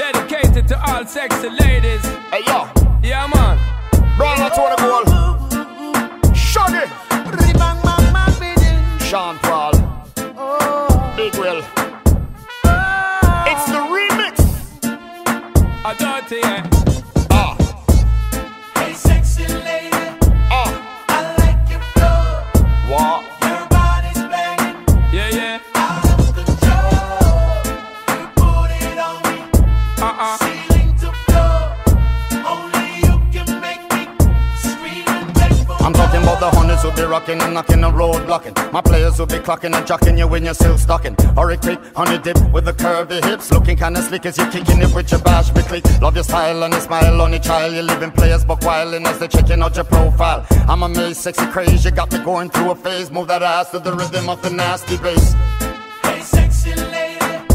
dedicated to all sexy ladies. Hey yo, yeah man. Brown out to the goal. Shaggy. Sean Paul. Big Will. It's the remix. A dirty, yeah. Hey sexy lady. I like your flow. What? Your body's banging. Yeah, yeah. Out of control. You put it on me. Ceiling to floor. Only you can make me scream and beg for I'm talking about the hundreds who be rocking and knocking the road blocking. My players who be clocking and jocking you when you're still stocking. Hurry quick, honey dip with the curvy hips. Looking kinda slick as you're kicking it with your bash click. Love your style and your smile on your child. You living players but wildin' as they checking out your profile. I'm amazed, sexy craze. You got me going through a phase. Move that ass to the rhythm of the nasty bass. Hey sexy lady.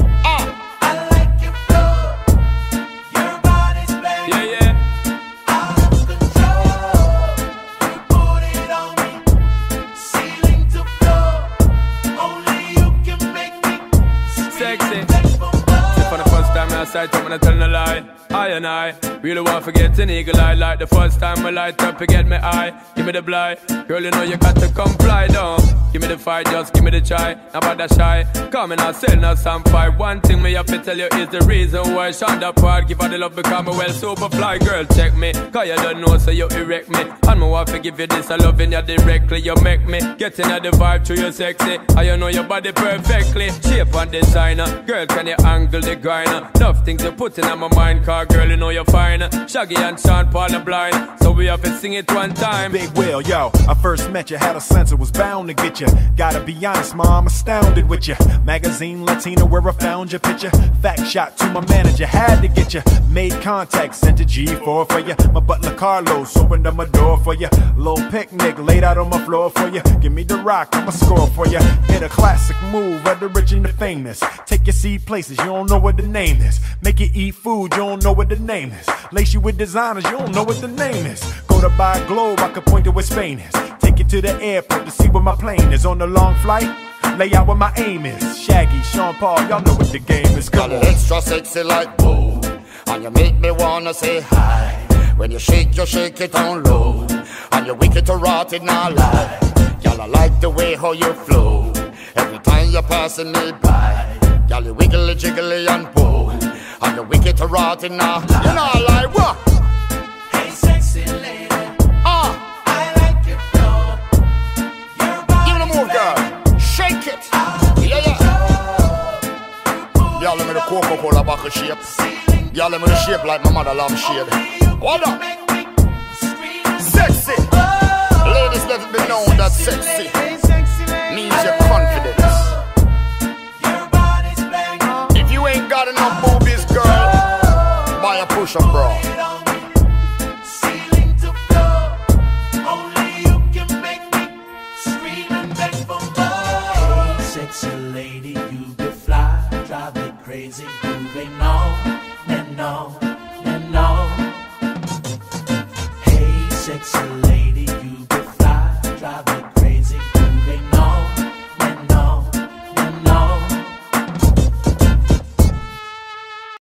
I like your flow. Your body's banging. Yeah, yeah. Out of control. You put it on me. Ceiling to floor. Only you can make me Sexy. For the first time I sight up when I tell no lie. I and I really want to get an eagle eye. Like the first time I light up, you get me eye. Give me the blind. Girl, you know you got to comply down. Give me the fight, just give me the try. Now about that shy. Come and I'll sell now some fight. One thing me have to tell you is the reason why Shonda Part give her the love because me well super fly. Girl, check me. Cause you don't know so you erect me. And me want to give you this, I loving you directly. You make me getting at the vibe to you sexy. And you know your body perfectly. Shape and designer. Girl, can you angle the grinder? Enough things you put in my mind. Cause girl, you know you're fine. Shaggy and Sean Paul are blind. So we have to sing it one time. Big Will, yo, I first met you, had a sense it was bound to get you. Gotta be honest, ma, I'm astounded with you. Magazine Latina where I found your picture. Fact shot to my manager, had to get you. Made contact, sent a G4 for you. My butler Carlos opened up my door for you. Little picnic laid out on my floor for you. Give me the rock, I'ma score for you. Hit a classic move of the rich and the famous. Take your seed places, you don't know what the name is. Make you eat food, you don't know what the name is. Lace you with designers, you don't know what the name is. Go to buy a globe, I could point to where Spain is. Take you to the airport to see where my plane is. On the long flight, lay out where my aim is. Shaggy, Sean Paul, y'all know what the game is. Come on. Extra sexy like boom. And you make me wanna say hi. When you shake it on low. And you wicked to rot it, not lie. Y'all I like the way how you flow. Every time you're passing me by. Y'all you wiggly jiggly and pull. And you wicked to rot it, now. You know I like what? Hey sexy lady. I like your flow. Your body. Give me the move, girl. Shake it. Yeah. Y'all let me the Coca-Cola bottle shape. Y'all let me the shape like my mother love shade. Hold up. Sexy. Ladies, let it be known that sexy means your confidence. If you ain't got enough boobies, girl, buy a push-up bra.